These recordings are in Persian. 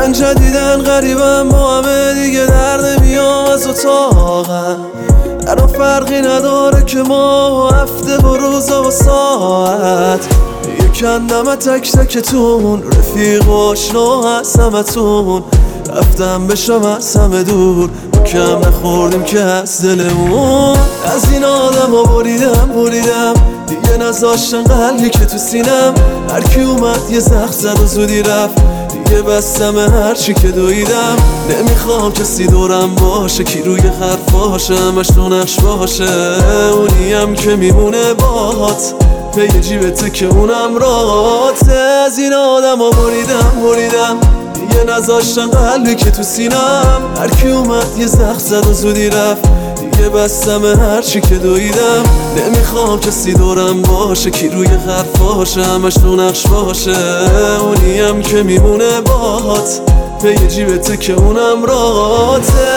من جدیدن غریبم با همه دیگه در نمیام از اتاقم. برا فرقی نداره که ما هفته و روزا و ساعت یکندم تک تکتون رفیق و آشنا هست همتون. رفتم بشم از همه دور کم نخوردیم که از دلمون. از این آدم ها بریدم دیگه نذاشتن قلبی که تو سینم. هرکی اومد یه زخم زد و زودی رفت دیگه بستم هرچی که دویدم. نمیخوام کسی دورم باشه کی روی حرفاشه همش تو نقش باشه. اونیم که میمونه باهات پی جیبته که اونم راته. از این آدم ها بریدم دیگه نذاشتن قلبی که تو سینم. هرکی اومد یه زخم زد و زودی رفت دیگه بستم هرچی که دویدم. نمیخوام کسی دورم باشه کی روی حرفاشه همش تو نقش باشه. اونیم که میمونه باهات پی جیبته که اونم راته.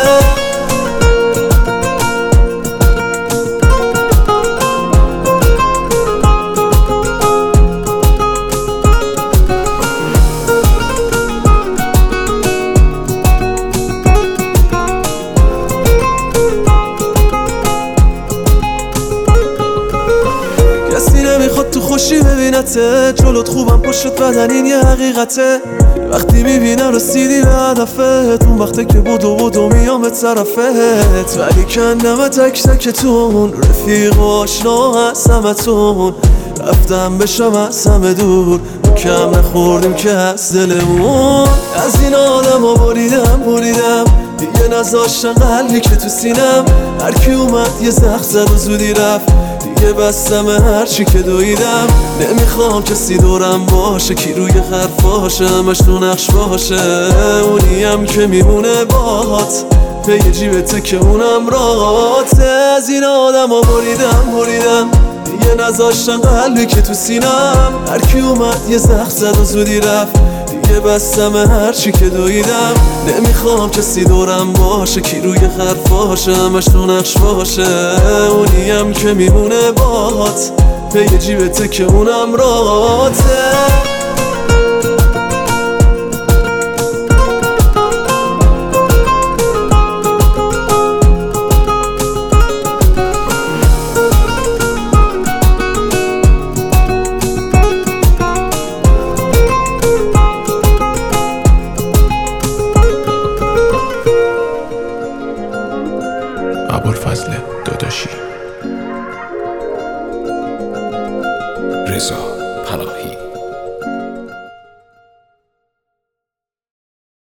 کسی نمیخواد تو خوشی ببینته جلوت خوبم پشت بدن این یه حقیقته. وقتی میبینم رسیدی به هدفت اون وقته که بودو میام به طرفت. ولی کندم تک تکتون رفیق و آشنا هست همتون. رفتم بشم از همه دور کم نخوردیم که از دلمون. از این آدم ها بریدم دیگه نذاشتن قلبی که تو سینم. هرکی اومد یه زخم زد و زودی رفت دیگه بستم هرچی که دویدم. نمیخوام کسی دورم باشه کی روی حرفاشه همش تو نقش باشه. اونیم که میمونه باهات پی جیبته که اونم راته. از این آدم ها بریدم دیگه نذاشتن قلبی که تو سینم. هرکی اومد یه زخم زد و زودی رفت دیگه بستم هرچی که دویدم. نمیخوام کسی دورم باشه کی روی حرفاشه همش تو نقش باشه. اونیم که میمونه باهات پی جیبته که اونم راته. ابوالفضل داداشی، رضا پناهی.